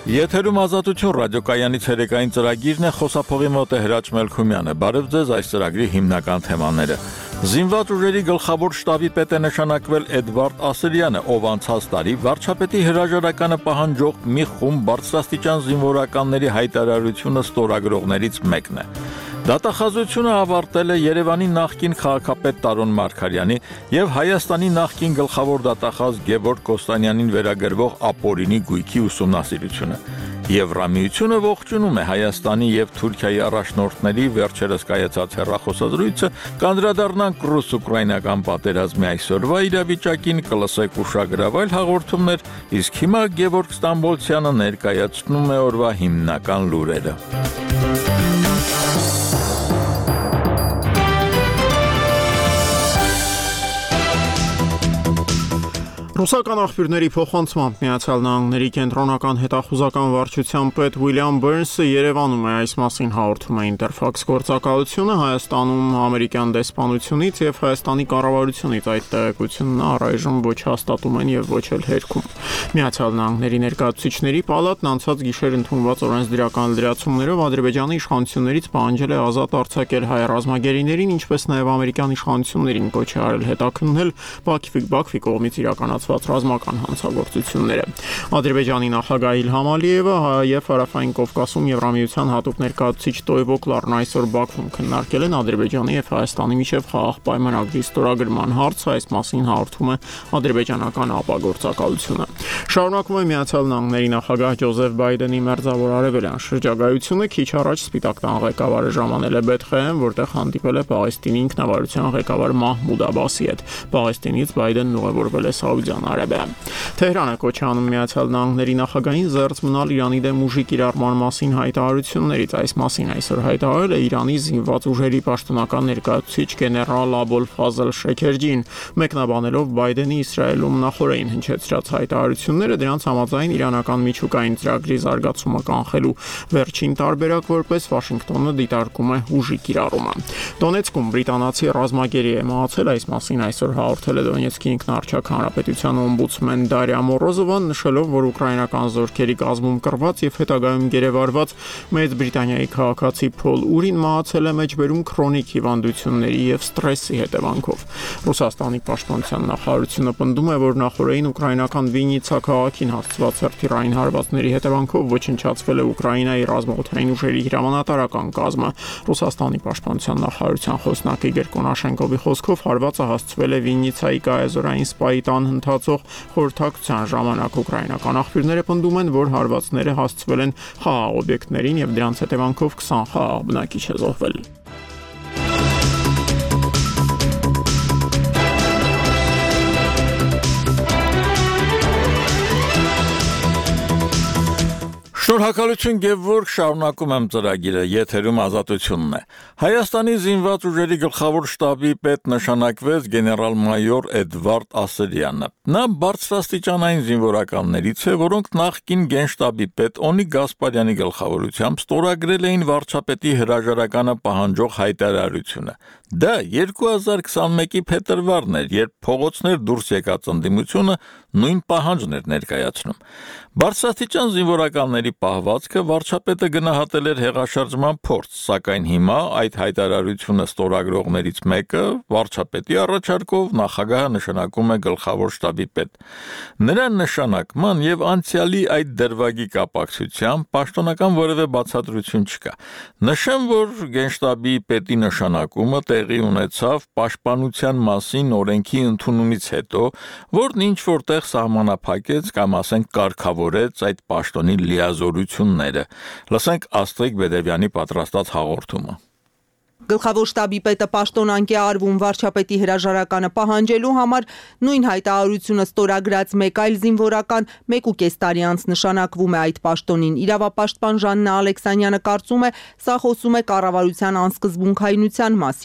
Եթերում ազատություն ռադիոկայանից երեկային ծրագիրն է, խոսափողի մոտ է Հրաչ Մելքումյանը։ Բարև ձեզ, այս ծրագրի հիմնական թեմաները։ Զինված ուժերի գլխավոր շտաբի պետ է նշանակվել Էդվարդ Ասրյանը, ով անցած տարի վարչապետի հրաժարականը պահանջող մի խումբ բարձրաստիճան զինվորականների հայտարարությունը ստորագրողներից մեկն է։ Դատախազությունը ավարտել է Երևանի նախկին քաղաքապետ Տարոն Մարգարյանի եւ Հայաստանի նախկին գլխավոր դատախազ Գևորգ Կոստանյանին վերագրվող ապօրինի գույքի ուսումնասիրությունը։ Եվրամիությունը ողջունում է Հայաստանի եւ Թուրքիայի առաջնորդների վերջերս կայացած հեռախոսազրույցը, կանդրադառնանք ռուս-ուկրաինական պատերազմի այսօրվա իրավիճակին, կլսեք ուշագրավ հաղորդումներ, իսկ հիմա Գևորգ Ստամբոլցյանը ներկայացնում է օրվա հիմնական լուրերը։ Ռուսական աղբյուրների փոխանցմամբ Միացյալ Նահանգների կենտրոնական հետախուզական վարչության պետ Ուիլյամ Բերնսը Երևանում է, այս մասին հաղորդում է Ինտերֆաքս գործակալությունը, Հայաստանում ամերիկյան դեսպանությունից եւ Հայաստանի կառավարությունից այդ տեղեկությունն առայժմ ոչ հաստատում են եւ ոչ էլ հերքում։ Միացյալ Նահանգների ներկայացուցիչների պալատն անցած գիշեր ընդունված օրենսդրական լրացումներով Ադրբեջանի իշխանություններից պահանջել է ազատ արձակել հայ ռազմագերիներին, ինչպես նաեւ ամերիկյան իշխանություններին կոչ է արել հետաքննել Բաքվի կողմից իրականացված ռազմական հանցագործությունները։ Ադրբեջանի նախագահ Իլհամ Ալիևը եւ Հարավային Կովկասում Եվրամիության հատուկ ներկայացուցիչ Տոյվո Կլարն այսօր Բաքվում քննարկել են Ադրբեջանի եւ Հայաստանի միջև խաղաղ պայմանագրի ստորագրման հարցը, այս մասին հաղորդում է ադրբեջանական ապագործակալությունը։ Շարունակում է Միացյալ Նահանգների նախագահ Ջոզեֆ Բայդենի մերձավոր արևելյան շրջագայությունը, քիչ առաջ Սպիտակ տան ղեկավարը ժամանել է Բեթխեհեմ, որտեղ հանդիպել է Պաղեստինի ինքնավարության ղեկավար Մահմուդ Աբասի հետ։ Պաղեստինից Բայդենն ուղևորվել է Սաուդյան Արաբիա։ Թեհրանը կոչ է անում Միացյալ Նահանգների նախագահին զերծ մնալ Իրանի դեմ ուժի կիրառման մասին հայտարարություններից։ Այս մասին այսօր հայտարարել է Իրանի զինված ուժերի պաշտոնական ներկայացուցիչ գեներալ Աբոլ Ֆազլ Շեքերջին, մեկնաբանելով Բայդենի Իսրայելում նախորդին հնչեցրած հայտարարությունները, դրանց համաձայն իրանական միջուկային ծրագրի զարգացումը կանխելու վերջին տարբերակ որպես Վաշինգտոնը դիտարկում է ուժի կիրառումը։ Դոնեցկում բրիտանացի ռազմագերի է մահացել, այս մասին այսօր հաղորդել է Դոնեցկի ինքնարչակ հանրապետության օմբուդսմեն Դարիա Մորոզովան, նշելով, որ ուկրաինական զորքերի կազմում կռված եւ հետագայում գերեվարված Մեծ Բրիտանիայի քաղաքացի Փոլ Ուրին մահացել է մեջբերում քրոնիկ հիվանդությունների եւ ստրեսի հետևանքով։ Ռուսաստանի պաշտպանության նախարարությունը պնդում է, որ նախորդին ուկրաինական Վիննիցա քաղաքին հաստատված հրթիռային հարվածների հետևանքով ոչնչացվել է Ուկրաինայի ռազմաօդային ուժերի հրամանատարական կազմը։ Ռուսաստանի պաշտպանության նախարարության խոսնակ Իգոր Կոնաշենկովի խոսքով հարվածը հասցվել է Վիննիցայի կայազորային սպայի տան ընթացող խորհրդակցության ժամանակ։ Ուկրաինական աղբյուրները պնդում են, որ հարվածները հասցվել են խաղաղ օբյեկտներին եւ դրանց հետևանքով 20 խաղաղ բնակիչ է զոհվել։ Շնորհակալություն Գևորգ, շարունակում եմ ծրագիրը, եթերում ազատությունն է։ Հայաստանի զինված ուժերի գլխավոր շտաբի պետ նշանակվեց գեներալ-մայոր Էդվարդ Ասրյանը։ Նա բարձրաստիճանային զինվորականներից է, որոնք նախկին գենշտաբի պետ Օնիկ Գասպարյանի գլխավորությամբ ստորագրել էին վարչապետի հրաժարականը պահանջող հայտարարությունը։ Դա 2021-ի փետրվարն էր, երբ փողոցներ դուրս եկած ընդդիմությունը նույն պահանջն էր ներկայացնում։ Բարձրաստիճան զինվորականների պահվածքը վարչապետը գնահատել էր հեղաշրջման փորձ, սակայն հիմա այդ հայտարարությունը ստորագրողներից մեկը վարչապետի առաջարկով նախագահը նշանակում է գլխավոր շտաբի պետ։ Նրա նշանակման եւ անցյալի այդ դրվագի կապակցությամբ պաշտոնական որևէ բացատրություն չկա։ Նշեմ, որ գենշտաբի պետի նշանակումը տեղի ունեցավ պաշտպանության մասին օրենքի ընդունումից հետո, որն ինչ որտեղ սահմանափակեց կամ ասենք կարգավորեց այդ պաշտոնի լիազորությունները։ Լսենք Աստրիկ Բեդևյանի պատրաստած հաղորդումը։ Գլխավոր շտաբի պետը պաշտոնանկ է արվում վարչապետի հրաժարականը պահանջելու համար, նույն հայտարարությունը ստորագրած մեկ այլ զինվորական 1.5 տարի անց նշանակվում է այդ պաշտոնին։ Իրավապաշտպան Ժաննա Ալեքսանյանը կարծում է, սա խոսում է կառավարության անսկզբունքայնության մասին։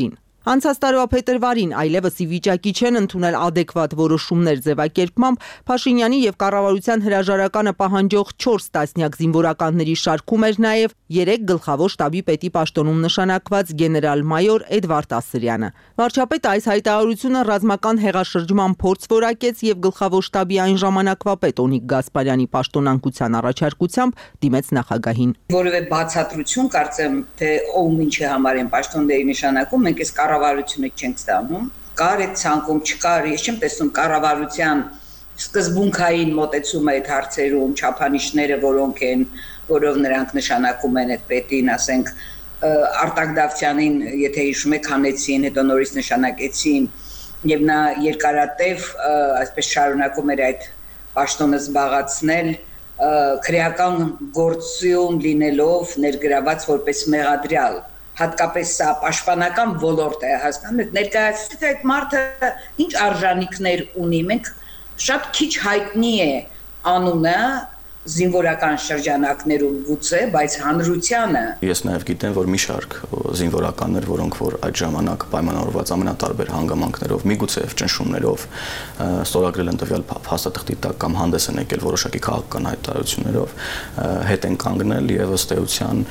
Անցած տարվա փետրվարին այլևս ի վիճակի չեն ընդունել ադեկվատ որոշումներ ձևակերպմամբ Փաշինյանի եւ կառավարության հրաժարականը պահանջող 4 տասնյակ զինվորականների շարքում էր նաեւ 3 գլխավոր շտաբի պետի պաշտոնում նշանակված գեներալ-մայոր Էդվարդ Ասրյանը։ Վարչապետը այս հայտարարությունը ռազմական հեղաշրջման փորձ որակեց եւ գլխավոր շտաբի այն ժամանակվա պետ Օնիկ Գասպարյանի պաշտոնանկության առաջարկությամբ դիմեց նախագահին։ Որևէ բացատրություն կարծեմ թե ով ինչի համար են պաշտոնների նշանակում, մենք այս կառավարությունը չենք ստանում, կար այդ ցանկում չկար, ես չեմ տեսնում կառավարության սկզբունքային մոտեցումը այդ հարցերում, չափանիշները որոնք են, որով նրանք նշանակում են այդ պետին, ասենք Արտակ Դավթյանին, եթե հիշում եք, հանեցին, հետո նորից նշանակեցին եւ նա երկարատև այսպես շարունակում էր այդ պաշտոնը զբաղացնել քրեական գործում լինելով ներգրաված որպես մեղադրյալ հատկապես սա պաշտպանական ոլորտ է հասկանում ներկայացրեք այդ մարդը ինչ արժանինքներ ունի մենք շատ քիչ հայտնի է անունը զինվորական շրջանակներում գուցե, բայց հանրությանը ես նաև գիտեմ, որ մի շարք զինվորականներ, որոնք որ այդ ժամանակ պայմանավորված ամենատարբեր հանգամանքներով, միգուցե ճնշումներով ստորագրել են տվյալ փաստաթղթի տակ կամ հանդես են եկել որոշակի քաղաքական հայտարարություններով, հետ են կանգնել եւ ըստ էության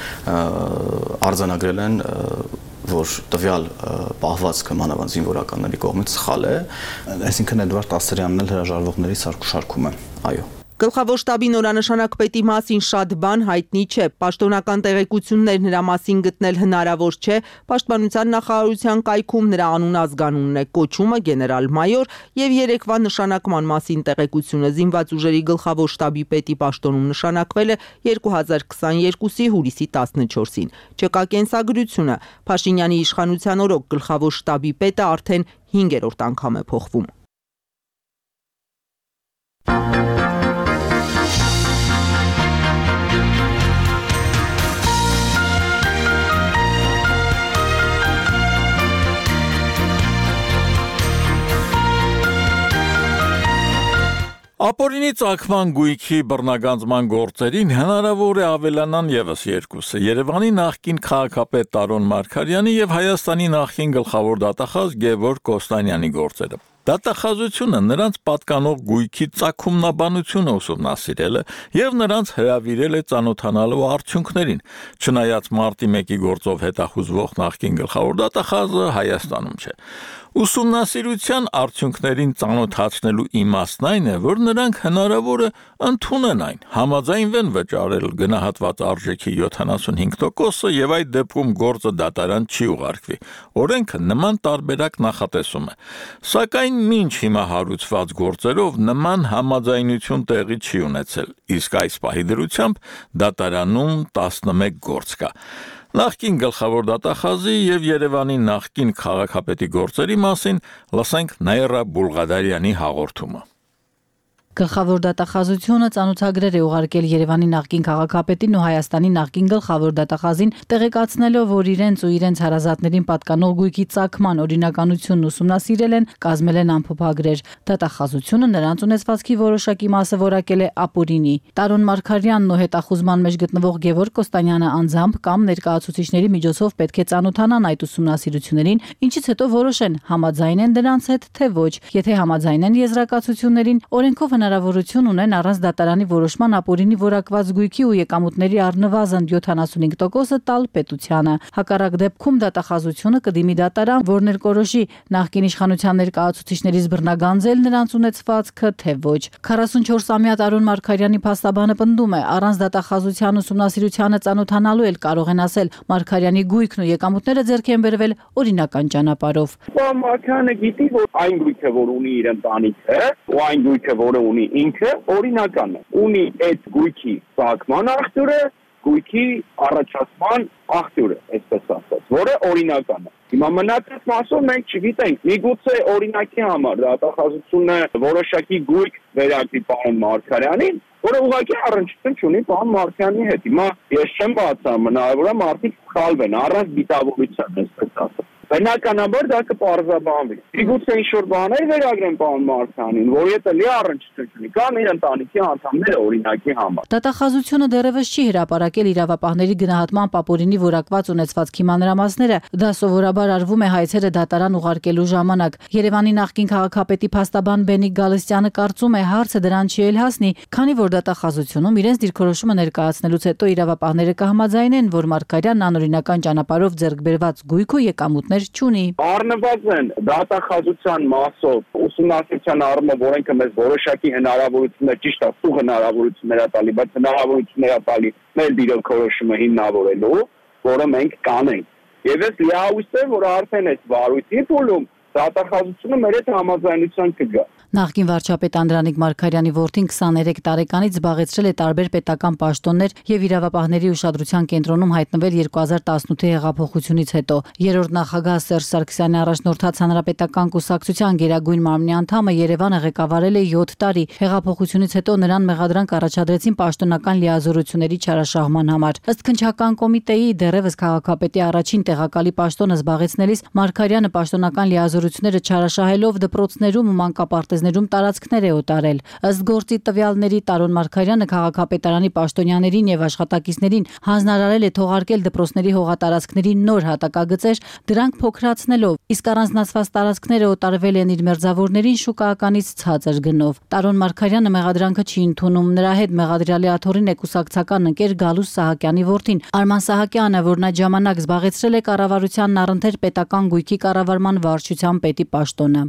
արձանագրել են որ տվյալ պահվածքը մանավանդ զինվորականների կողմից սխալ է, այսինքն Էդվարդ Ասրյանն էլ հրաժարվողների շարքում է, այո։ Գլխավոր շտաբի նորանշանակ պետի մասին շատ բան հայտնի չէ, պաշտոնական տեղեկություններ նրա մասին գտնել հնարավոր չէ, պաշտպանության նախարարության կայքում նրա անուն-ազգանունն է, կոչումը գեներալ-մայոր եւ երեկվա նշանակման մասին տեղեկությունը զինված ուժերի գլխավոր շտաբի պետի պաշտոնում նշանակվել է 2022-ի հուլիսի 14-ին։ Չկա կենսագրությունը, Փաշինյանի իշխանության օրոք գլխավոր շտաբի պետը արդեն 5-րդ անգամ է փոխվում։ Ապօրինի ծագման գույքի բռնագանձման գործերին հնարավոր է ավելանան եւս երկուսը՝ Երևանի նախկին քաղաքապետ Տարոն Մարգարյանի եւ Հայաստանի նախկին գլխավոր դատախազ Գևորգ Կոստանյանի գործերը։ Դատախազությունը նրանց պատկանող գույքի ծագումնաբանությունը ուսումնասիրել է եւ նրանց հրավիրել է ծանոթանալու արդյունքներին, չնայած մարտի 1-ի գործով հետախուզվող նախկին գլխավոր դատախազը Հայաստանում չէ։ Ուսումնասիրության արդյունքներին ծանոթացնելու իմաստն այն է, որ նրանք հնարավոր է ընդունեն այն, համաձայնվեն վճարել գնահատված արժեքի 75% եւ այդ դեպքում գործը դատարան չի ուղարկվի։ Օրենքը նման տարբերակ նախատեսում է։ Սակայն մինչ հիմա հարուցված գործերով նման համաձայնություն տեղի չի ունեցել, իսկ այս պահի դրությամբ դատարանում 11 գործ կա։ Նախկին գլխավոր դատախազի եւ Երևանի նախկին քաղաքապետի գործերի մասին լսենք Նաիրա Բուլղադարյանի հաղորդումը։ Գլխավոր դատախազությունը ծանոթագրեր է ուղարկել Երևանի նախկին քաղաքապետին ու Հայաստանի նախկին գլխավոր դատախազին, տեղեկացնելով, որ իրենց ու իրենց հարազատներին պատկանող գույքի ծագման օրինականությունն ուսումնասիրել են, կազմել են ամփոփագրեր։ Դատախազությունը նրանց ունեցվածքի որոշակի մասը որակել է ապօրինի։ Տարոն Մարգարյանն ու հետախուզման մեջ գտնվող Գևորգ Կոստանյանը անձամբ կամ ներկայացուցիչների միջոցով պետք է ծանոթանան այդ ուսումնասիրություններին, ինչից հետո որոշեն համաձայն են դրանց հետ, թե ոչ։ Եթե համաձայն են եզրակացություններին, օրենքով հնարավորություն ունեն առանց դատարանի որոշման ապօրինի որակված գույքի ու եկամուտների առնվազն 75% տալ պետությանը։ Հակառակ դեպքում դատախազությունը կդիմի դատարան, որ ներկորոշի նախկին իշխանության ներկայացուցիչներից բռնագանձել նրանց ունեցվածքը, թե ոչ։ 44-ամյա Տարոն Մարգարյանի փաստաբանը պնդում է, առանց դատախազության ուսումնասիրությանը ծանոթանալու էլ կարող են ասել Մարգարյանի գույքն ու եկամուտները ձեռք են բերվել օրինական ճանապարհով։ Մարգարյանը գիտի, որ այն գույքը, որ ունի իր ընտանիքը, ու այն գույքը, որը ունի ինքը, օրինական է։ Ունի այդ գույքի ծագման աղբյուրը, գույքի առաջացման աղբյուրը, այսպես ասած, որը օրինական է։ Հիմա մնացած մասով մենք չգիտենք, միգուցե օրինակի համար դատախազությունը որոշակի գույք վերագրի պարոն Մարգարյանին, որը ուղղակի առնչություն չունի պարոն Մարգարյանի հետ։ Հիմա ես չեմ բացառում, հնարավոր է մարդիկ սխալվեն առանց դիտավորության, այսպես ասած։ բնականաբար դա կպարզաբանվի։ Իգուցե ինչ-որ բաներ վերագրեն պարոն Մարսյանին, որ եթե լի առնչություն կամ իր ընտանիքի անդամները օրինակի համար։ Դատախազությունը դեռևս չի հրապարակել իրավապահների գնահատման ապօրինի որակված ունեցվածքի մանրամասները, դա սովորաբար արվում է հայցերը դատարան ուղարկելու ժամանակ։ Երևանի նախկին քաղաքապետի փաստաբան Բենիկ Գալստյանը կարծում է հարցը դրան չի էլ հասնի, քանի որ դատախազությունում իրենց դիրքորոշումը ներկայացնելուց հետո իրավապահները կհամաձայնեն, որ Մարգարյանն անօրինական ճանապարհով ձեռք բերված գույք ու եկամուտներ չունի։ Առնված են դատախազության մասով ուսումնասիրության առումով օրենքը մեզ որոշակի հնարավորություններ, ճիշտ է, սուղ հնարավորություններ է տալի, բայց հնարավորություններ է տալի մեր դիրքորոշումը հիմնավորելու, որը մենք կանենք։ Եվ ես լիահույս եմ, որ արդեն այս վարույթի փուլում դատախազությունը մեր հետ համաձայնության կգա։ Նախկին վարչապետ Անդրանիկ Մարգարյանի որդին 23 տարեկանից զբաղեցրել է տարբեր պետական պաշտոններ եւ իրավապահների ուշադրության կենտրոնում հայտնվել 2018-ի հեղափոխությունից հետո։ Երրորդ նախագահ Սերժ Սարգսյանի առաջնորդած Հանրապետական կուսակցության գերագույն մարմնի անդամը Երևանը ղեկավարել է 7 տարի։ Հեղափոխությունից հետո նրան մեղադրանք առաջադրեցին պաշտոնական լիազորությունների չարաշահման համար։ Ըստ քննչական կոմիտեի դեռևս քաղաքապետի առաջին տեղակալի պաշտոնը զբաղեցնելիս Մարգարյանը պաշտոնական լիազորությունները չարաշահելով դպրոցներում ու մանկապարտեզներում տարածքներ է օտարել։ Ըստ գործի տվյալների Տարոն Մարգարյանը քաղաքապետարանի պաշտոնյաներին եւ աշխատակիցներին հանձնարարել է թողարկել դպրոցների հողատարածքների նոր հատակագծեր, դրանք փոքրացնելով, իսկ առանձնացված տարածքները օտարվել են իր մերձավորներին շուկայականից ցածր գնով։ Տարոն Մարգարյանը մեղադրանքը չի ընդունում, նրա հետ մեղադրյալի աթոռին է կուսակցական ընկեր Գալուս Սահակյանի որդին Արման Սահակյանը, որն այդ ժամանակ զբաղեցրել է կառավարությանն առընթեր պետական գույքի կառավարման վարչության պետի պաշտոնը։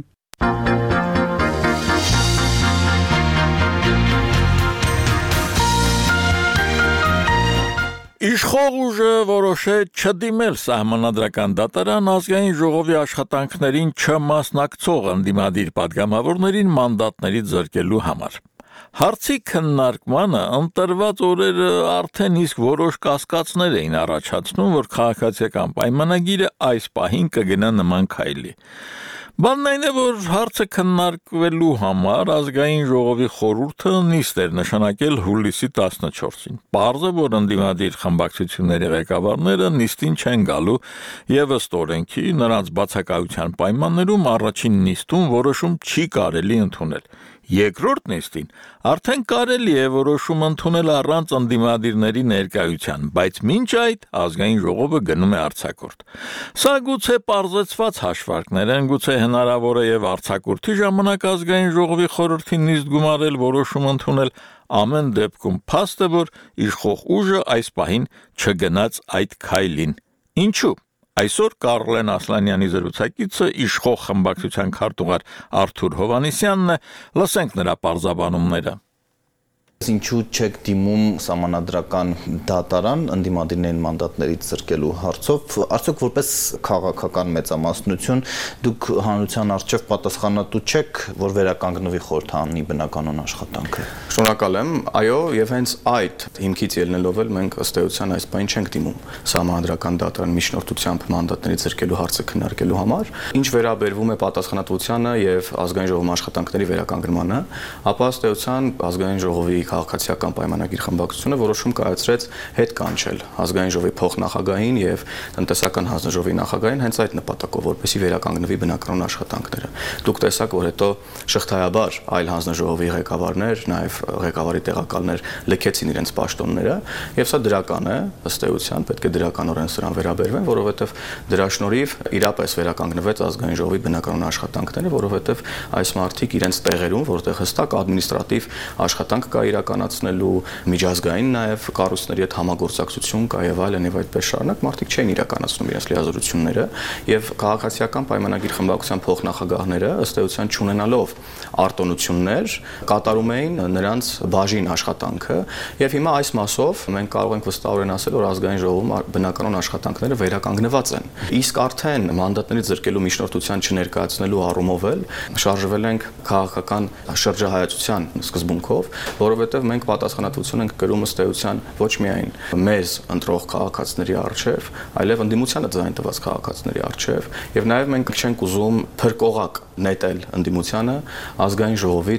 Իշխող ուժը որոշեց չդիմել սահմանադրական դատարան ազգային ժողովի աշխատանքներին չմասնակցող ընդդիմադիր պատգամավորներին մանդատների զրկելու համար։ Հարցի քննարկմանը ընտրված օրերը արդեն իսկ որոշ կասկածներ էին առաջացնում, որ քաղաքացիական պայմանագիրը այս պահին կգնա նման քայլի։ Բանն այն է, որ հարցը քննարկվելու համար ազգային ժողովի խորհուրդը նիստ էր նշանակել հուլիսի 14-ին։ Պարզ է, որ ընդդիմադիր խմբակցությունների ղեկավարները նիստին չեն գալու եւ ըստ օրենքի նրանց բացակայության պայմաններում առաջին նիստում որոշում չի կարելի ընդունել։ Երկրորդ նիստին արդեն կարելի է որոշում ընդունել առանց ընդդիմադիրների ներկայության, բայց մինչ այդ ազգային ժողովը գնում է արձակուրդ։ Սա գուցե պարզեցված հաշվարկներ են, գուցե հնարավոր է եւ արձակուրդի ժամանակ ազգային ժողովի խորհրդի նիստ գումարել որոշում ընդունել, ամեն դեպքում փաստ է, որ իշխող ուժը այս պահին չգնաց այդ քայլին։ Ինչու՞։ Այսօր Կարլեն Ասլանյանի զրուցակիցը իշխող խմբակցության քարտուղար Արթուր Հովհաննիսյանն է, լսենք նրա պարզաբանումները։ Ինչու չեք դիմում սահմանադրական դատարան ընդդիմադիրներին մանդատներից զրկելու հարցով, արդյոք որպես քաղաքական մեծամասնություն դուք հանրության առջև պատասխանատու չեք, որ վերականգնվի խորհրդարանի բնականոն աշխատանքը։ Շնորհակալ եմ, այո, եւ հենց այդ հիմքից ելնելով էլ մենք ըստ էության այս բան չենք դիմում սահմանադրական դատարան միջնորդությամբ մանդատներից զրկելու հարցը քննարկելու համար։ Ինչ վերաբերվում է պատասխանատվությանը եւ ազգային ժողովի աշխատանքների վերականգնմանը, ապա ըստ էության ազգային ժողովի քաղաքացիական պայմանագիր խմբակցությունը որոշում կայացրեց հետ կանչել ազգային ժողովի փոխնախագահին եւ տնտեսական հանձնաժողովի նախագահին հենց այդ նպատակով, որպեսզի վերականգնվի բնականոն աշխատանքները։ Դուք տեսաք, որ հետո շղթայաբար այլ հանձնաժողովի ղեկավարներ, նաեւ ղեկավարի տեղակալներ լքեցին իրենց պաշտոնները, եւ սա դրական է, ըստ էության պետք է դրականորեն սրան վերաբերվեն, որովհետեւ դրա շնորհիվ իրապես վերականգնվեց ազգային ժողովի բնականոն աշխատանքները, որովհետեւ այս մարդիկ իրենց տեղերում, որտեղ հստակ ադմինիստրատիվ աշխատանք կա իրականացնելու, միջազգային նաև կառույցների հետ համագործակցություն կա եւ այլն եւ այդպես շարունակ մարդիկ չեն իրականացնում իրենց լիազորությունները եւ քաղաքացիական պայմանագիր խմբակցության փոխնախագահները ըստ էության չունենալով արտոնություններ կատարում էին նրանց բաժին աշխատանքը եւ հիմա այս մասով մենք կարող ենք վստահորեն ասել, որ ազգային ժողովում բնականոն աշխատանքները վերականգնված են։ Իսկ արդեն մանդատներից զրկելու միջնորդության չներկայացնելու առումով էլ շարժվել ենք քաղաքական շրջահայացության սկզբունքով, որովհետև մենք պատասխանատվություն ենք կրում ըստ էության ոչ միայն մեզ ընտրող քաղաքացիների առջև, այլև ընդդիմությանը ձայն տված քաղաքացիների առջև, եւ նաեւ մենք չենք ուզում փրկողակ նետել ընդդիմությանը ազգային ժողովից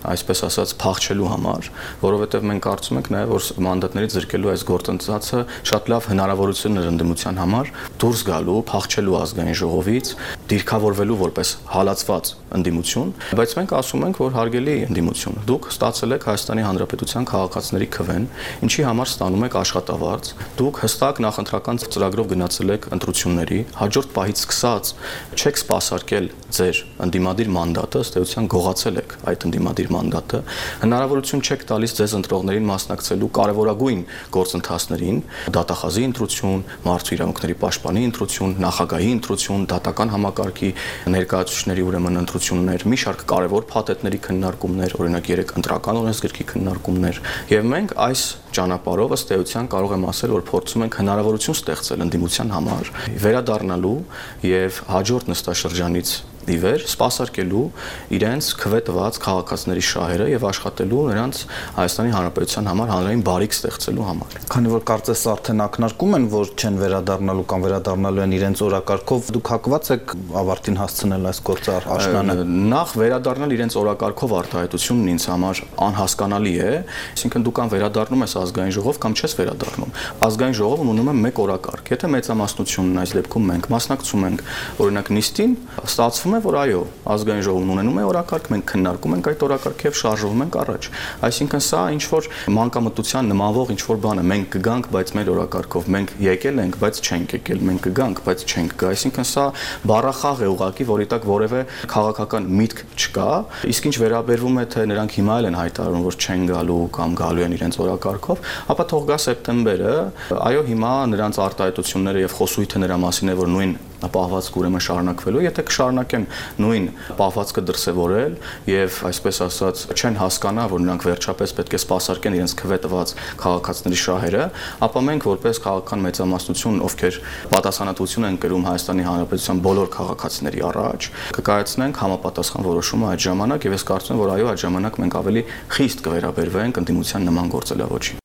այսպես ասած փախչելու համար, որովհետև մենք կարծում ենք նաև որ մանդատներից զրկելու այս գործընթացը շատ լավ հնարավորություն էր ընդդիմության համար դուրս գալու, փախչելու ազգային ժողովից, դիրքավորվելու որպես հալածված ընդդիմություն, բայց մենք ասում ենք, որ հարգելի ընդդիմություն, դուք ստացել եք Հայաստանի Հանրապետության քաղաքացիների քվեն, ինչի համար ստանում եք աշխատավարձ, դուք հստակ նախընտրական ծրագրով գնացել եք ընտրությունների, հաջորդ պահից սկսած չեք սպասարկել ձեր ընդդիմադիր մանդատը, ըստ էության գողացել եք այդ ընդդիմադիր մանդատը, հնարավորություն չեք տալիս ձեզ ընտրողներին մասնակցելու կարևորագույն գործընթացներին, դատախազի ընտրություն, մարդու իրավունքների պաշտպանի ընտրություն, նախագահի ընտրություն, դատական համակարգի ներկայացուցիչների ուրեմն ընտրություններ, մի շարք կարևոր փաթեթների քննարկումներ, օրինակ 3 ընտրական օրենսգրքի քննարկումներ, եւ մենք այս ճանապարհով ըստ էության կարող եմ ասել, որ փորձում ենք հնարավորություն ստեղծել ընդդիմության համար վերադառնալու եւ հաջորդ նստաշրջանից ի վեր սպասարկելու իրենց քվետված քաղաքացիների շահերը եւ աշխատելու նրանց Հայաստանի Հանրապետության համար հանրային բարիք ստեղծելու համար։ Քանի որ կարծես արդեն ակնարկում են, որ չեն վերադառնալու կամ վերադառնալու են իրենց օրակարգով, դուք հակված եք ավարտին հասցնել այս գործը աշնանը։ Նախ վերադառնալ իրենց օրակարգով արտահայտությունն ինձ համար անհասկանալի է, այսինքն դու կամ վերադառնում ես ազգային ժողով կամ չես վերադառնում։ Ազգային ժողովը ունում է մեկ օրակարգ։ Եթե մեծամասնությունն այս դեպքում մենք մասնակցում ենք օրինակ նիստին, ստացվում որ այո, ազգային ժողովն ունենում է օրակարգ, մենք քննարկում ենք այդ օրակարգը եւ շարժվում ենք առաջ։ Այսինքն սա ինչ որ մանկամտության նմանվող ինչ որ բան է, մենք կգանք, բայց մեր օրակարգով, մենք եկել ենք, բայց չենք եկել, մենք կգանք, բայց չենք գա։ Այսինքն սա բառախաղ է ուղղակի, որի տակ որևէ քաղաքական միտք չկա, իսկ ինչ վերաբերվում է թե նրանք հիմա էլ են հայտարարում, որ չեն գալու կամ գալու են իրենց օրակարգով, ապա թող գա սեպտեմբերը, այո, հիմա նրանց արտահայտությունները եւ խոսույթը նրա մասին է, որ նույն պահվածքը ուրեմն շարունակվելու, եթե կշարունակեն նույն պահվածքը դրսևորել եւ այսպես ասած չեն հասկանա, որ նրանք վերջապես պետք է սպասարկեն իրենց քվետված քաղաքացիների շահերը, ապա մենք որպես քաղաքական մեծամասնություն, ովքեր պատասխանատվություն են կրում Հայաստանի Հանրապետության բոլոր քաղաքացիների առաջ, կկայացնենք համապատասխան որոշումը այդ ժամանակ եւ ես կարծում եմ, որ այո, այդ ժամանակ մենք ավելի խիստ կվերաբերվենք ընդդիմության նման գործելավոճին։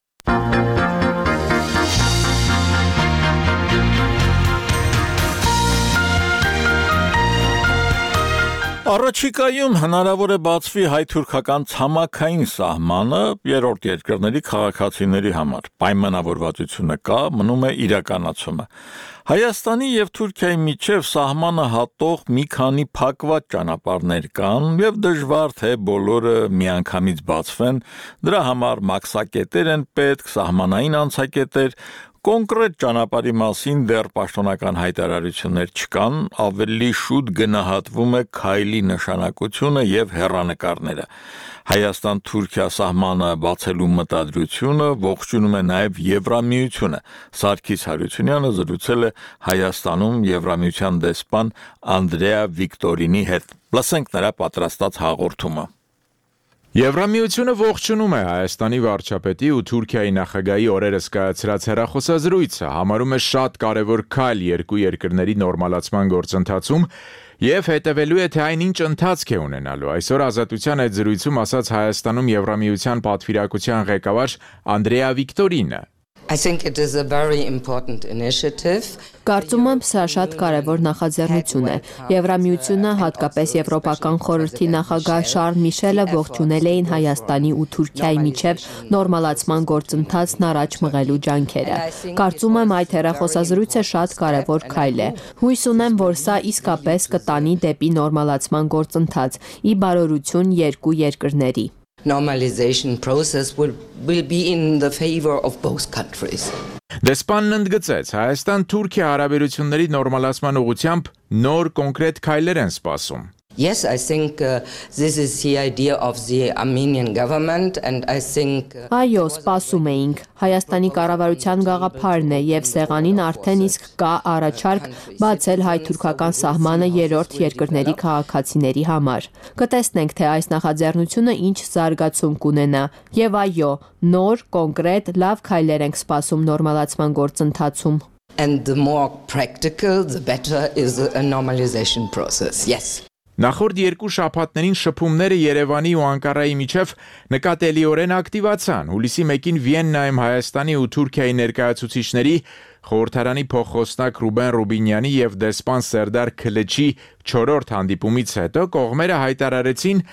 Առաջիկայում հնարավոր է բացվի հայ-թուրքական ցամաքային սահմանը երրորդ երկրների քաղաքացիների համար։ Պայմանավորվածությունը կա, մնում է իրականացումը։ Հայաստանի եւ Թուրքիայի միջև սահմանը հատող մի քանի փակված ճանապարհներ կան եւ դժվար թե բոլորը միանգամից բացվեն, դրա համար մաքսակետեր են պետք, սահմանային անցակետեր, կոնկրետ ճանապարհի մասին դեռ պաշտոնական հայտարարություններ չկան, ավելի շուտ գնահատվում է քայլի նշանակությունը եւ հեռանկարները։ Հայաստան-Թուրքիա սահմանը բացելու մտադրությունը ողջունում է նաեւ Եվրամիությունը։ Սարգիս Հարությունյանը զրուցել է Հայաստանում Եվրամիության դեսպան Անդրեա Վիկտորինի հետ։ Լսենք նրա պատրաստած հաղորդումը։ Եվրամիությունը ողջունում է Հայաստանի վարչապետի ու Թուրքիայի նախագահի օրերս կայացրած հեռախոսազրույցը, համարում է շատ կարևոր քայլ երկու երկրների նորմալացման գործընթացում եւ հետևելու է թե այնինչ ընթացք է ունենալու։ Այսօր Ազատության այդ զրույցում ասաց Հայաստանում Եվրամիության պատվիրակության ղեկավար Անդրեա Վիկտորինը։ I think it is a very important initiative. Կարծում եմ սա շատ կարևոր նախաձեռնություն է։ Եվրամիությունը, հատկապես Եվրոպական խորհրդի նախագահ Շարլ Միշելը ողջունել էին Հայաստանի ու Թուրքիայի միջև նորմալացման գործընթացն առաջ մղելու ջանքերը։ Կարծում եմ այդ հեռախոսազրույցը շատ կարևոր քայլ է։ Հույս ունեմ, որ սա իսկապես կտանի դեպի նորմալացման գործընթաց՝ ի բարօրություն երկու երկրների։ Normalization process will be in the favor of both countries. Դեսպանն ընդգծեց, Հայաստան-Թուրքիա հարաբերությունների նորմալացման ուղղությամբ նոր կոնկրետ քայլեր են սպասում։ Yes, I think this is the idea of the Armenian government and I think Այո, սպասում էինք։ Հայաստանի կառավարության գաղափարն է եւ սեղանին արդեն իսկ կա առաջարկ բացել հայ-թուրքական սահմանը երրորդ երկրների քաղաքացիների համար։ Կտեսնենք, թե այս նախաձեռնությունը ինչ զարգացում կունենա եւ այո, նոր, կոնկրետ, լավ քայլեր ենք սպասում նորմալացման գործընթացում։ And the more practical, the better is a normalization process. Yes. Նախորդ երկու շաբաթներին շփումները Երևանի ու Անկարայի միջև նկատելիորեն ակտիվացան։ Հուլիսի 1-ին Վիեննայում Հայաստանի ու Թուրքիայի ներկայացուցիչների խորհրդարանի փոխխոսնակ Ռուբեն Ռուբինյանի եւ դեսպան Սերդար Քլեչի 4-րդ հանդիպումից հետո կողմերը հայտարարեցին,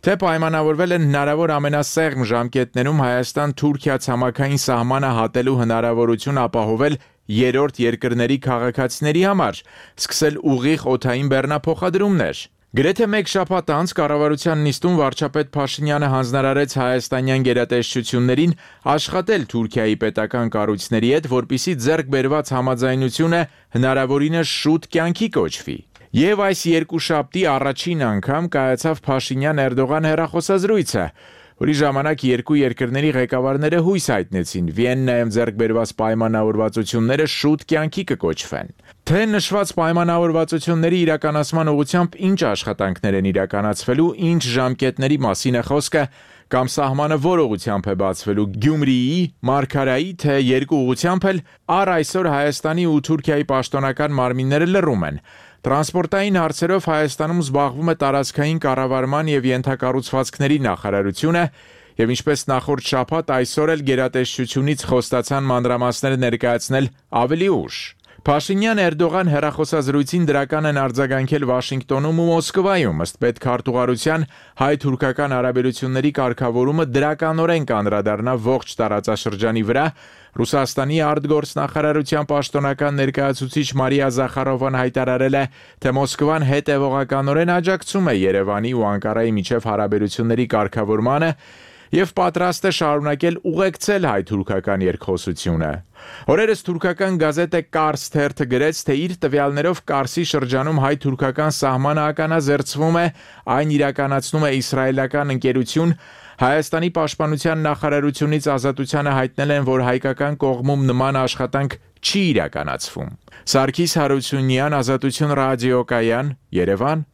Թե պայմանավորվել են հնարավոր ամենասեղմ ժամկետներում Հայաստան-Թուրքիա ցամաքային սահմանը հատելու հնարավորություն ապահովել երրորդ երկրների քաղաքացիների համար, սկսել ուղիղ օդային բեռնափոխադրումներ։ Գրեթե մեկ շաբաթ անց կառավարության նիստում վարչապետ Փաշինյանը հանձնարարեց հայաստանյան գերատեսչություններին աշխատել Թուրքիայի պետական կառույցների հետ, որպեսզի ձեռք բերված համաձայնությունը հնարավորինս շուտ կյանքի կոչվի։ Եվ այս երկուշաբթի առաջին անգամ կայացավ Փաշինյան-Էրդողան հեռախոսազրույցը, որի ժամանակ երկու երկրների ղեկավարները հույս հայտնեցին Վիեննայում ձեռք բերված պայմանավորվածությունները շուտ կյանքի կկոչվեն։ Թե նշված պայմանավորվածությունների իրականացման ուղղությամբ ինչ աշխատանքներ են իրականացվելու, ինչ ժամկետների մասին է խոսքը, կամ սահմանը որ ուղղությամբ է բացվելու Գյումրիի, Մարգարայի, թե երկու ուղղությամբ էլ այսօր Հայաստանի ու Թուրքիայի պաշտոնական մարմինները լռում են։ Տրանսպորտային հարցերով Հայաստանում զբաղվում է տարածքային կառավարման եւ ենթակառուցվածքների նախարարությունը եւ ինչպես նախորդ շաբաթ այսօր էլ գերատեսչությունից խոստացան մանրամասները ներկայացնել ավելի ուշ։ Փաշինյան-Էրդողան հեռախոսազրույցին դրական են արձագանքել Վաշինգտոնում ու Մոսկվայում, ըստ պետքարտուղարության հայ-թուրքական հարաբերությունների կարգավորումը դրականորեն կանդրադառնա ողջ տարածաշրջանի վրա։ Ռուսաստանի արտգործնախարարության պաշտոնական ներկայացուցիչ Մարիա Զախարովան հայտարարել է, թե Մոսկվան հետևողականորեն աջակցում է Երևանի ու Անկարայի միջև հարաբերությունների կարգավորմանը եւ պատրաստ է շարունակել ուղեկցել հայ-թուրքական երկխոսությունը։ Օրերս թուրքական գազետը Կարս թերթը գրեց, թե իր տվյալներով Կարսի շրջանում հայ-թուրքական սահմանը ականազերծվում է, այն իրականացնում է իսրայելական ընկերություն։ Հայաստանի պաշտպանության նախարարությունից ազատությանը հայտնել են, որ հայկական կողմում նման աշխատանք չի իրականացվում։ Սարգիս Հարությունյան, Ազատություն ռադիոկայան, Երևան։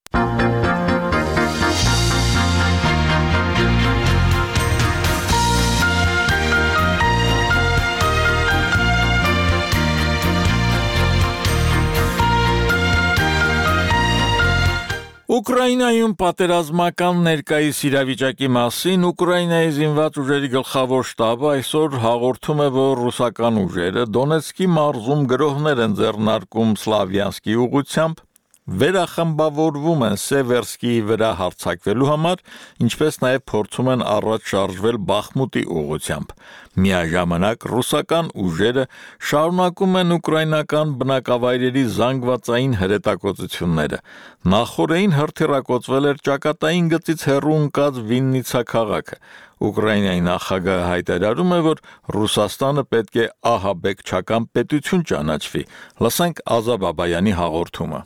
Ուկրաինայում պատերազմական ներկայիս իրավիճակի մասին Ուկրաինայի զինված ուժերի գլխավոր շտաբը այսօր հաղորդում է, որ ռուսական ուժերը Դոնեցկի մարզում գրոհներ են ձեռնարկում Սլավյանսկի ուղղությամբ, վերախմբավորվում են Սևերսկիի վրա հարձակվելու համար, ինչպես նաև փորձում են առաջ շարժվել Բախմուտի ուղղությամբ։ Միաժամանակ ռուսական ուժերը շարունակում են ուկրաինական բնակավայրերի զանգվածային հրետակոծությունները։ Նախորդին հրթիռակոծվել էր ճակատային գծից հեռու ընկած Վիննիցա քաղաքը։ Ուկրաինայի նախագահը հայտարարում է, որ Ռուսաստանը պետք է ահաբեկչական պետություն ճանաչվի։ Լսենք Ազա Բաբայանի հաղորդումը։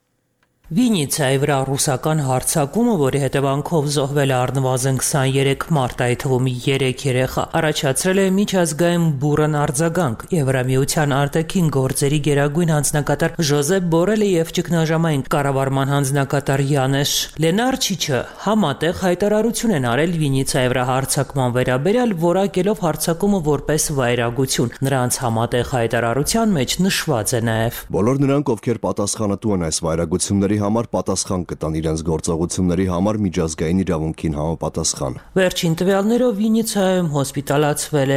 Վիննիցայի վրա ռուսական հարձակումը, որի հետևանքով զոհվել է առնվազն 23 մարդ, այդ թվում 3 երեխա, առաջացրել է միջազգային բուռն արձագանք։ Եվրամիության արտաքին գործերի գերագույն հանձնակատար Ժոզեփ Բորելը եւ ճգնաժամային կառավարման հանձնակատար Յանեշ Լենարչիչը համատեղ հայտարարություն են արել Վիննիցայի վրա հարձակման վերաբերյալ, որակելով հարձակումը որպես վայրագություն։ Նրանց համատեղ հայտարարության մեջ նշված է նաեւ. Բոլոր նրանք, ովքեր պատասխանատու են այս վայրագությունների համար պատասխան կտան իրենց գործողությունների համար միջազգային իրավունքին համապատասխան։ Վերջին տվյալներով Վիննիցայում հոսպիտալացվել է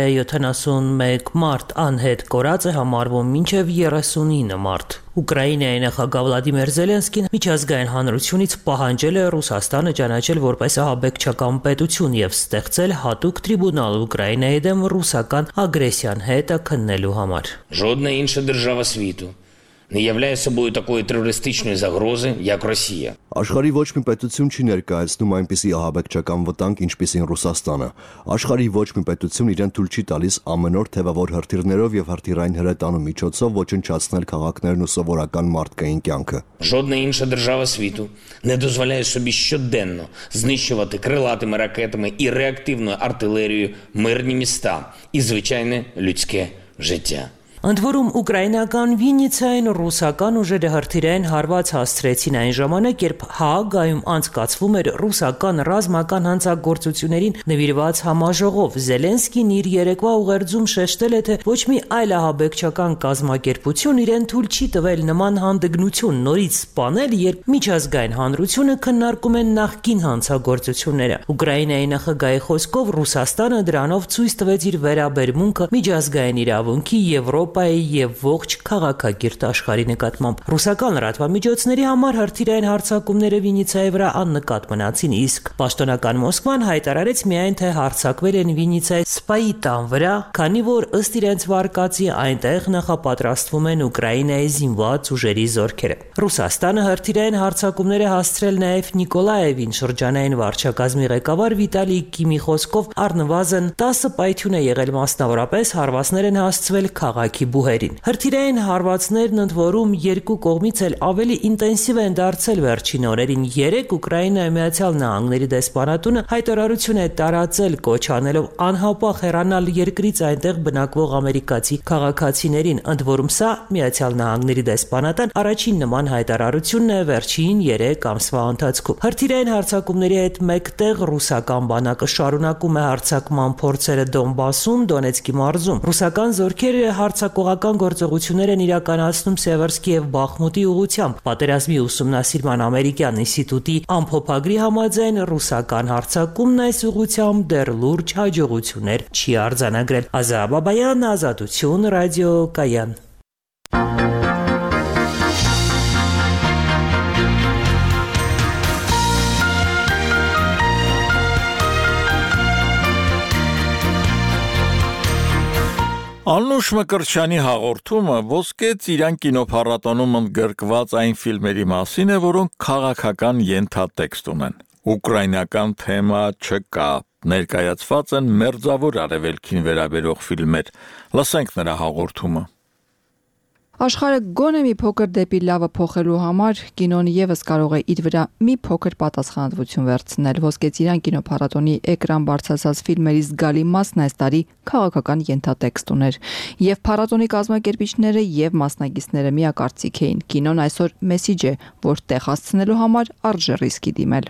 71 մարդ, անհետ կորած է համարվում մինչև 39 մարդ։ Ուկրաինայի նախագահ Վլադիմիր Զելենսկին միջազգային հանրությունից պահանջել է Ռուսաստանը ճանաչել որպես ահաբեկչական պետություն եւ ստեղծել հատուկ տրիբունալ Ուկրաինայի դեմ ռուսական ագրեսիան հետը քննելու համար։ Жодна інша держава світу не являє собою такої терористичної загрози, як Росія. Աշխարհի ոչ մի պետություն չի ներկայացնում այնպիսի ահաբեկչական վտանգ, ինչպիսին Ռուսաստանը։ Աշխարհի ոչ մի պետություն իրեն թույլ չի տալիս ամենօր թևավոր հրթիռներով եւ հրթիռային հրետանու միջոցով ոչնչացնել քաղաքներն ու սովորական մարդկային կյանքը։ Жодна інша держава світу не дозволяє собі щоденно знищувати крилатими ракетами і реактивною артилерією мирні міста і звичайне людське життя. Ընդ որում ուկրաինական Վիննիցային ռուսական ուժերը հրթիռային հարված հասցրեցին այն ժամանակ, երբ Հաագայում անցկացվում էր ռուսական ռազմական հանցագործություններին նվիրված համաժողով։ Զելենսկին իր երեկվա ուղերձում շեշտել է, թե ոչ մի այլ ահաբեկչական կազմակերպություն իրեն թույլ չի տվել նման հանդգնություն նորից սպանել, երբ միջազգային հանրությունը քննարկում է նախկին հանցագործությունները։ Ուկրաինայի նախագահի խոսքով Ռուսաստանը դրանով ցույց տվեց իր վերաբերմունքը միջազգային իրավունքի, Եվրոպայի Եվրոպայի եւ ողջ քաղաքագիրտ աշխարհի նկատմամբ։ Ռուսական լրատվամիջոցների համար հրթիռային հարձակումները Վինիցիայի վրա աննկատ մնացին, իսկ պաշտոնական Մոսկվան հայտարարեց միայն թե հարձակվել են Վինիցիայի սպայի տան վրա, քանի որ ըստ իրենց վարկածի այնտեղ նախապատրաստվում են Ուկրաինայի զինված ուժերի զորքերը։ Ռուսաստանը հրթիռային հարձակումներ է հասցրել նաև Նիկոլաևին, շրջանային վարչակազմի ղեկավար Վիտալի Կիմի խոսքով առնվազն 10 պայթյուն է եղել, մասնավորապես հարվածներ են հասցվել քաղաքի բուհերին։ Հրթիռային հարվածներն ընդ որում երկու կողմից էլ ավելի ինտենսիվ են դարձել վերջին օրերին։ Երեկ Ուկրաինայի Միացյալ Նահանգների դեսպանատունը հայտարարություն է տարածել, կոչ անելով անհապաղ հեռանալ երկրից այնտեղ բնակվող ամերիկացի քաղաքացիներին, ընդ որում սա Միացյալ Նահանգների դեսպանատան առաջին նման հայտարարությունն է վերջին 3 ամսվա ընթացքում։ Հրթիռային հարձակումների հետ մեկտեղ ռուսական բանակը շարունակում է հարձակման փորձերը Դոնբասում, Դոնեցկի մարզում։ Ռուսական զորքերը հարձակողական գործողություններ են իրականացնում Սևերսկի եւ Բախմուտի ուղղությամբ։ Պատերազմի ուսումնասիրման ամերիկյան ինստիտուտի ամփոփագրի համաձայն ռուսական հարձակումն այս ուղղությամբ դեռ լուրջ հաջողություններ չի արձանագրել։ Ազաբաբայան, Ազատություն, Ռադիո Կայան։ Անուշ Մկրտչյանի հաղորդումը ոսկե ծիրան կինոփառատոնում ընդգրկված այն ֆիլմերի մասին է, որոնք քաղաքական ենթատեքստ ունեն։ Ուկրաինական թեմա չկա, ներկայացված են մերձավոր արևելքին վերաբերող ֆիլմեր։ Լսենք նրա հաղորդումը։ Աշխարհը գոնե մի փոքր դեպի լավը փոխելու համար կինոն եւս կարող է իր վրա մի փոքր պատասխանատվություն վերցնել։ Ոսկե ծիրան կինոփառատոնի էկրան բարձրացած ֆիլմերի զգալի մասն այս տարի քաղաքական ենթատեքստ ուներ, եւ փառատոնի կազմակերպիչները եւ մասնակիցները միակարծիք էին։ Կինոն այսօր մեսիջ է, որ տեղ հասցնելու համար արժե ռիսկի դիմել։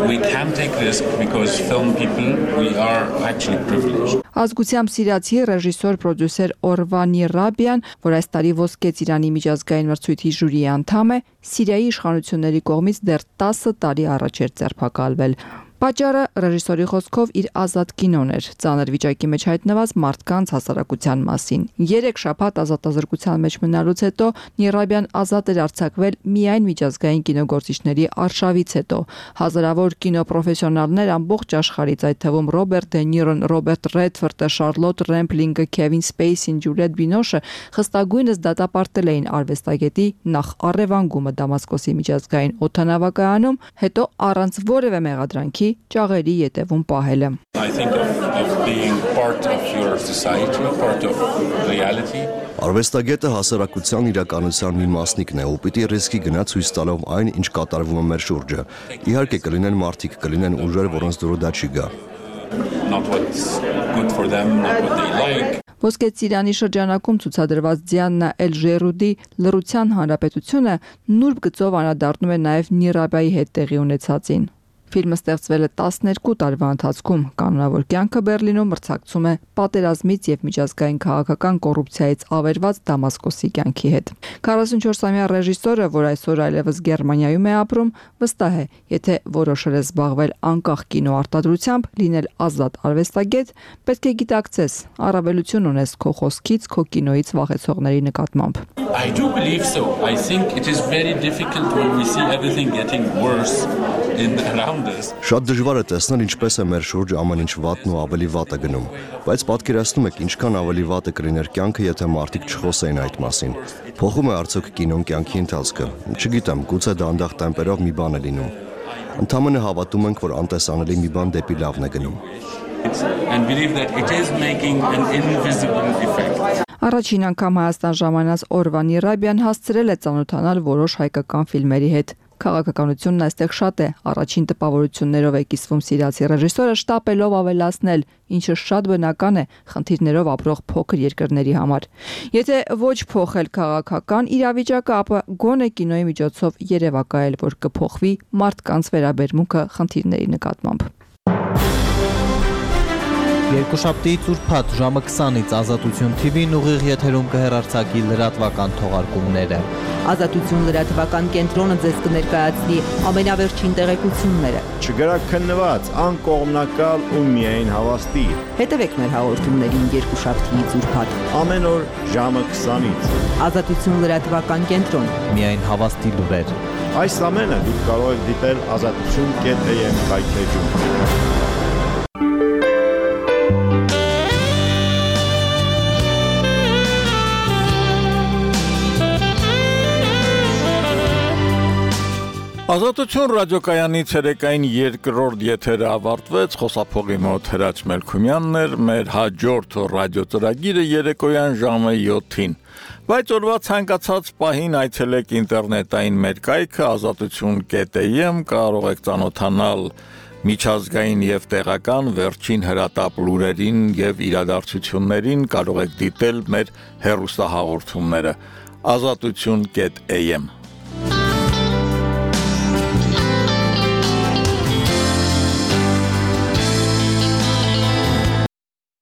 Ազգությամբ սիրիացի ռեժիսոր, պրոդյուսեր Օրվան Նիրաբյան, որ այս տարի ոսկե ծիրանի միջազգային մրցույթի ժյուրիի անդամ է, Սիրիայի իշխանությունների կողմից դեռ 10 տարի առաջ էր ձերբակալվել։ Պատճառը ռեժիսորի խոսքով իր ազատ կինոն էր, ծանր վիճակի մեջ հայտնված մարդկանց հասարակության մասին։ 3 շաբաթ ազատազրկության մեջ մնալուց հետո Նիրաբյան ազատ էր արձակվել միայն միջազգային կինոգործիչների արշավից հետո։ Հազարավոր կինոպրոֆեսիոնալներ ամբողջ աշխարհից, այդ թվում Ռոբերտ Դե Նիրոն, Ռոբերտ Ռեդֆորդը, Շարլոտ Ռեմպլինգը, Քևին Սպեյսին, Ջուլիետ Բինոշը խստագույնս դատապարտել էին արվեստագետի նախ առևանգումը Դամասկոսի միջազգային օդանավակայանում, հետո առանց որևէ մեղադրանքի ճաղերի ետևում պահելը։ Արվեստագետը հասարակության իրականության մի մասնիկն է, ու պիտի ռիսկի գնա ցույց տալով այն, ինչ կատարվում է մեր շուրջը։ Իհարկե կլինեն մարդիկ, կլինեն ուժեր, որոնց դուր դա չի գա։ Ոսկե ծիրանի շրջանակում ցուցադրված Դիանա Էլ-Ժերուդի լռության հանրապետությունը նուրբ գծով անդրադառնում է նաև Նիրաբայի հետ տեղի ունեցածին։ Ֆիլմը ստեղծվել է 12 տարվա ընթացքում, կանոնավոր կյանքը Բերլինում մրցակցում է պատերազմից եւ միջազգային քաղաքական կոռուպցիայից ավերված Դամասկոսի կյանքի հետ։ 44-ամյա ռեժիսորը, որ այսօր այլևս Գերմանիայում է ապրում, վստահ է, եթե որոշել է զբաղվել անկախ կինոարտադրությամբ, լինել ազատ արվեստագետ, պետք է գիտակցես, առավելություն ունես քո խոսքից, քո կինոից վախեցողների նկատմամբ։ I do believe so. I think it is very difficult when we see everything getting worse around us. Շատ դժվար է տեսնել ինչպես է մեր շուրջ ամեն ինչ վատն ու ավելի վատ է գնում, բայց պատկերացնում եք ինչքան ավելի վատ է կլիներ կյանքը, եթե մարդիկ չխոսեին այդ մասին։ Փոխում է արդյոք կինոն կյանքի ընթացքը։ Չգիտեմ, գուցե դանդաղ տեմպերով մի բան է լինում։ Ընդհանրապես հավատում ենք, որ անտեսանելի մի բան դեպի լավն է գնում։ And believe that it is making an invisible effect. Առաջին անգամ Հայաստան ժամանած Օրվան Նիրաբյան հասցրել է ծանոթանալ որոշ հայկական ֆիլմերի հետ։ Քաղաքականությունն այստեղ շատ է, առաջին տպավորություններով է կիսվում սիրիացի ռեժիսորը, շտապելով ավելացնել, ինչը շատ բնական է խնդիրներով ապրող փոքր երկրների համար։ Եթե ոչ փոխել քաղաքական իրավիճակը, ապա գոնե կինոյի միջոցով երևակայել, որ կփոխվի մարդկանց վերաբերմունքը խնդիրների նկատմամբ։ Երկուշաբթիից ուրբաթ ժամը 20-ից Ազատություն TV-ն ուղիղ եթերում կհեռարձակի լրատվական թողարկումները։ Ազատություն լրատվական կենտրոնը ձեզ կներկայացնի ամենավերջին տեղեկությունները։ Չգրաքննված, անկողմնակալ ու միայն հավաստի։ Հետևեք մեր հաղորդումներին երկուշաբթիից ուրբաթ ամեն օր ժամը 20-ից։ Ազատություն լրատվական կենտրոն։ Միայն հավաստի լուրեր։ Այս ամենը դուք կարող եք դիտել azatutun.am կայքեջում։ Ազատություն ռադիոկայանի ցերեկային երկրորդ եթերը ավարտվեց, խոսափողի մոտ Հրաչ Մելքումյանն էր, մեր հաջորդ ռադիոծրագիրը երեկոյան ժամը 7-ին, բայց օրվա ցանկացած պահին այցելեք ինտերնետային մեր կայքը azatutun.am, կարող եք ծանոթանալ միջազգային եւ տեղական վերջին հրատապ լուրերին եւ իրադարձություններին, կարող եք դիտել մեր հեռուստահաղորդումները azatutun.am